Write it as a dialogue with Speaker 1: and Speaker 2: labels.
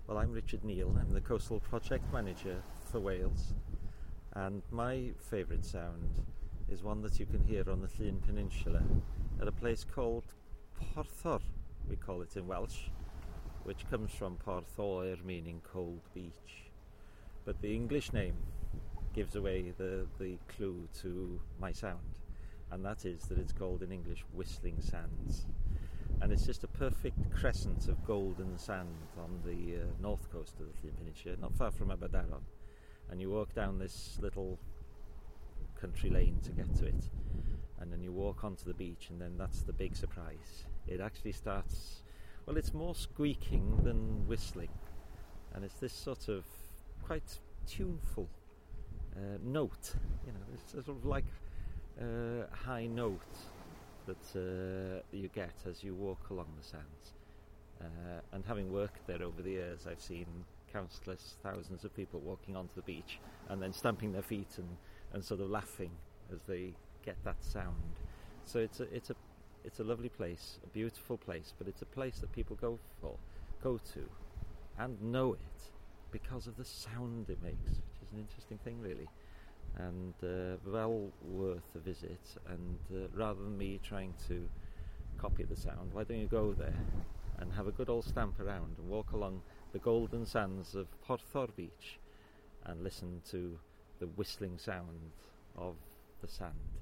Speaker 1: Well, I'm Richard Neal. I'm the Coastal Project Manager for Wales, and my favourite sound is one that you can hear on the Llŷn Peninsula at a place called Porthor, we call it in Welsh, which comes from Porth Oer, meaning cold beach. But the English name gives away the clue to my sound, and that is that it's called in English Whistling Sands. And it's just a perfect crescent of golden sand on the north coast of the Llŷn Peninsula, not far from Aberdaron. And you walk down this little country lane to get to it, and then you walk onto the beach, and then that's the big surprise. It actually starts, well, it's more squeaking than whistling, and it's this sort of quite tuneful note, it's sort of like a high note that you get as you walk along the sands. And having worked there over the years, I've seen countless thousands of people walking onto the beach and then stamping their feet and sort of laughing as they get that sound. So it's a lovely place, a beautiful place, but it's a place that people go to and know it because of the sound it makes, which is an interesting thing, really. And well worth a visit. And rather than me trying to copy the sound, why don't you go there and have a good old stamp around and walk along the golden sands of Porthor Beach and listen to the whistling sound of the sand.